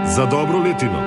za dobro letino.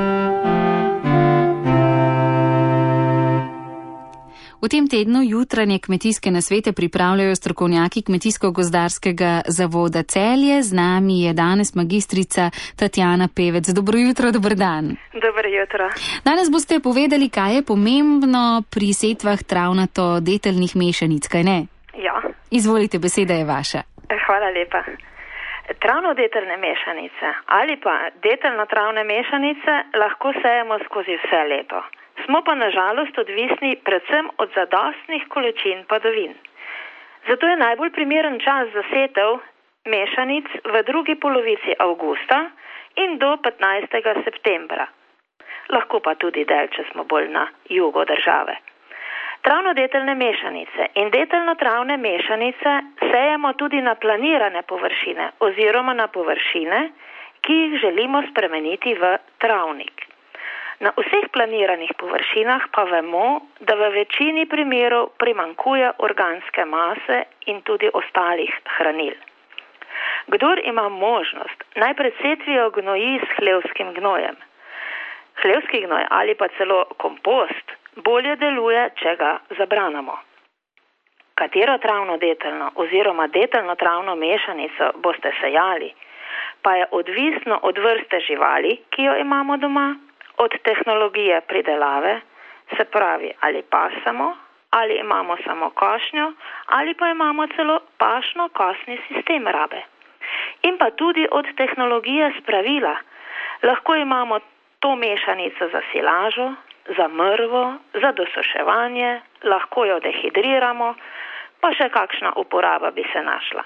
V tem tednu jutranje kmetijske nasvete pripravljajo strokovnjaki Kmetijsko-gozdarskega zavoda Celje. Z nami je danes magistrica Tatjana Pevec. Dobro jutro, dober dan. Dobro jutro. Danes boste povedali, kaj je pomembno pri setvah travnato-deteljnih mešanic, kaj ne? Ja. Izvolite, beseda je vaša. Hvala lepa. Travno-deteljne mešanice ali pa deteljno-travne mešanice lahko sejemo skozi vse leto. Smo pa nažalost odvisni predvsem od zadostnih količin padavin. Zato je najbolj primeren čas za setev mešanic v drugi polovici avgusta in do 15. septembra. Lahko pa tudi del, če smo bolj na jugu države. Travno-deteljne mešanice in deteljno-travne mešanice sejemo tudi na planirane površine oziroma na površine, ki jih želimo spremeniti v travnik. Na vseh planiranih površinah pa vemo, da v večini primerov primanjkuje organske mase in tudi ostalih hranil. Kdor ima možnost, naj pred setvijo gnoji s hlevskim gnojem. Hlevski gnoj ali pa celo kompost bolje deluje, če ga zabranamo. Katero travno-deteljno oziroma deteljno-travno mešanico boste sejali, pa je odvisno od vrste živali, ki jo imamo doma, od tehnologije pridelave, se pravi ali pasamo, ali imamo samo košnjo, ali pa imamo celo pašno-kosni sistem rabe. In pa tudi od tehnologije spravila. Lahko imamo to mešanico za silažo, za mrvo, za dosuševanje, lahko jo dehidriramo, pa še kakšna uporaba bi se našla.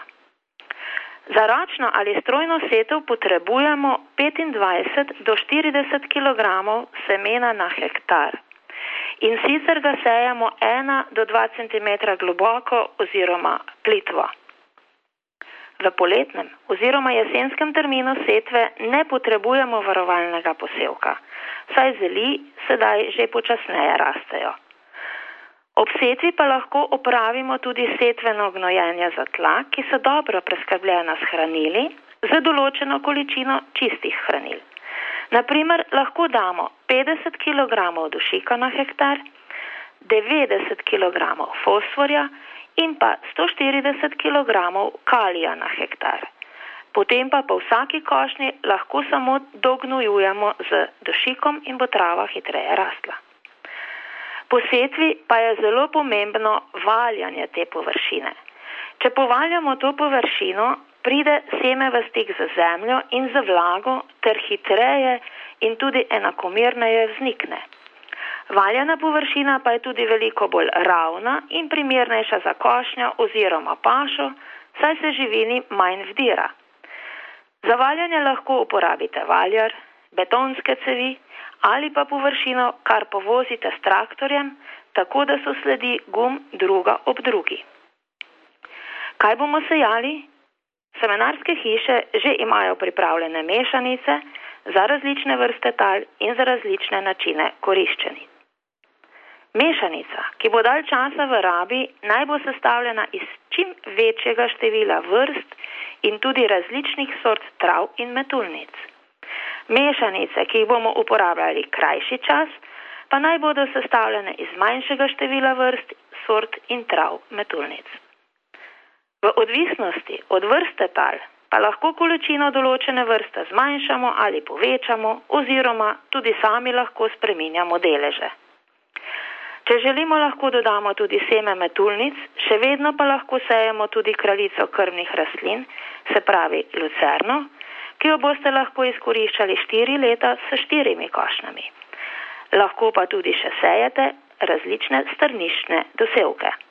Za ročno ali strojno setev potrebujemo 25 do 40 kg semena na hektar. In sicer ga sejemo 1 do 2 cm globoko oziroma plitvo. V poletnem oziroma jesenskem terminu setve ne potrebujemo varovalnega posevka, saj zeli sedaj že počasneje rastejo. Ob setvi pa lahko opravimo tudi setveno gnojenje za tla, ki so dobro preskrbljena s hranili, za določeno količino čistih hranil. Naprimer, lahko damo 50 kg dušika na hektar, 90 kg fosforja in pa 140 kg kalija na hektar. Potem pa po vsaki košnji lahko samo dognojujemo z dušikom in bo trava hitreje rastla. Po setvi pa je zelo pomembno valjanje te površine. Če povaljamo to površino, pride seme v stik z zemljo in z vlago ter hitreje in tudi enakomerneje vznikne. Valjana površina pa je tudi veliko bolj ravna in primernejša za košnjo oziroma pašo, saj se živini manj vdira. Za valjanje lahko uporabite valjar, betonske cevi ali pa površino, kar povozite s traktorjem, tako da so sledi gum druga ob drugi. Kaj bomo sejali? Semenarske hiše že imajo pripravljene mešanice za različne vrste tal in za različne načine koriščenja. Mešanica, ki bo dalj časa v rabi, naj bo sestavljena iz čim večjega števila vrst in tudi različnih sort trav in metulnic. Mešanice, ki jih bomo uporabljali krajši čas, pa naj bodo sestavljene iz manjšega števila vrst, sort in trav metulnic. V odvisnosti od vrste tal pa lahko količino določene vrste zmanjšamo ali povečamo oziroma tudi sami lahko spreminjamo deleže. Če želimo, lahko dodamo tudi seme metulnic, še vedno pa lahko sejemo tudi kraljico krmnih rastlin, se pravi lucerno, ki jo boste lahko izkoriščali 4 leta s 4 košnjami. Lahko pa tudi še sejete različne strniščne dosevke.